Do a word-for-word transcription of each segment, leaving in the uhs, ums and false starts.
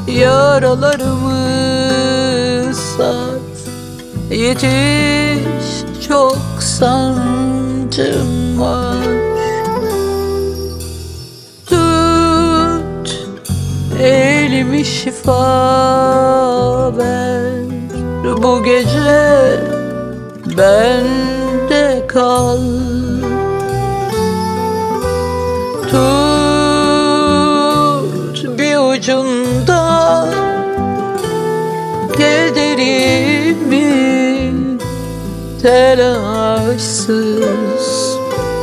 Yaralarımı sar, yetiş, çok sancım var. Tut elimi, şifa ver, bu gece bende kal. Tut bir ucunda kederimi, telaşsız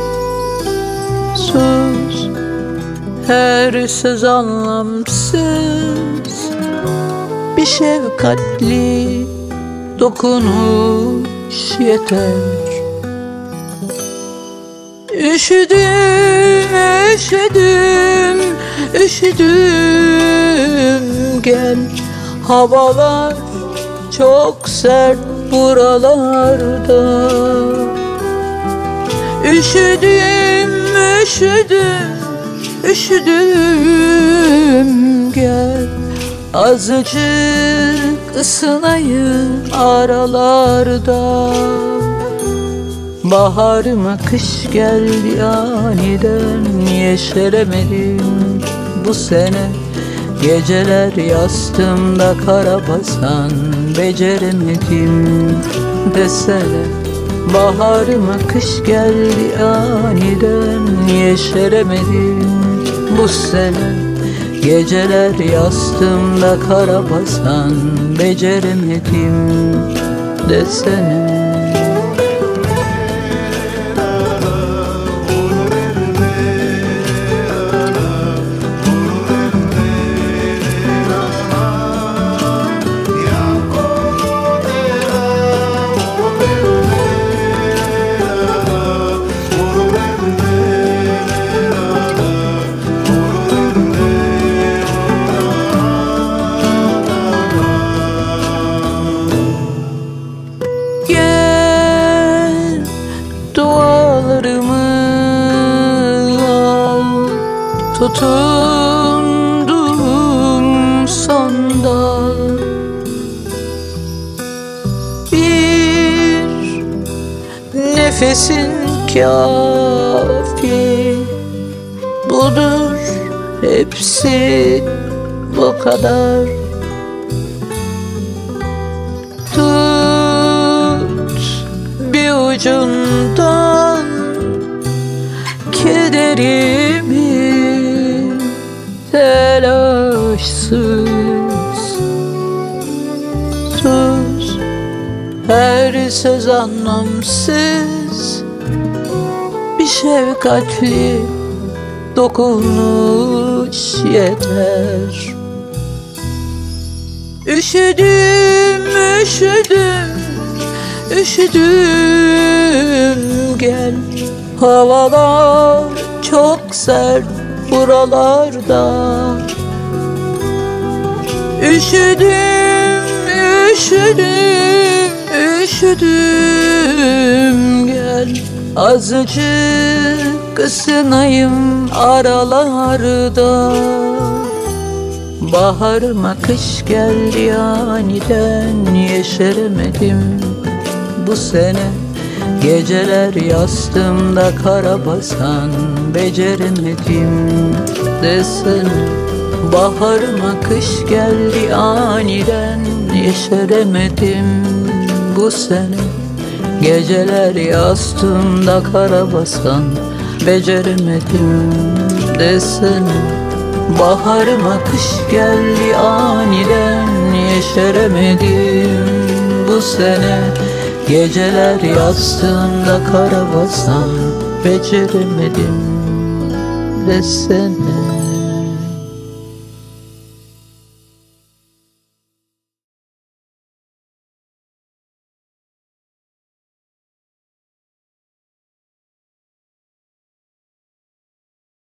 sus, her söz anlamsız, bir şefkatli dokunuş yeter. Üşüdüm, üşüdüm, üşüdüm, gel. Havalar çok sert buralarda. Üşüdüm, üşüdüm, üşüdüm, gel. Azıcık ısınayım aralarda. Baharıma kış geldi aniden, yeşeremedim bu sene. Geceler yastığımda kara basan, beceremedim desene. Baharıma kış geldi aniden, yeşeremedim bu sene. Geceler yastığımda kara basan, beceremedim desene. Tutundum son dal, bir nefesin kafi, budur hepsi bu kadar. Tut bir ucundan kederimi, telaşsız sus, her söz anlamsız, bir şefkatli dokunuş yeter. Üşüdüm, üşüdüm, üşüdüm, gel. Havalar çok sert buralarda. Üşüdüm, üşüdüm, üşüdüm, gel. Azıcık ısınayım aralarda. Baharıma kış geldi aniden, yeşeremedim bu sene. Geceler yastığımda kara basan, beceremedim desene. Baharıma kış geldi aniden, yeşeremedim bu sene. Geceler yastığımda kara basan, beceremedim desene. Baharıma kış geldi aniden, yeşeremedim bu sene. Geceler yastığında kara basan, beceremedim desene.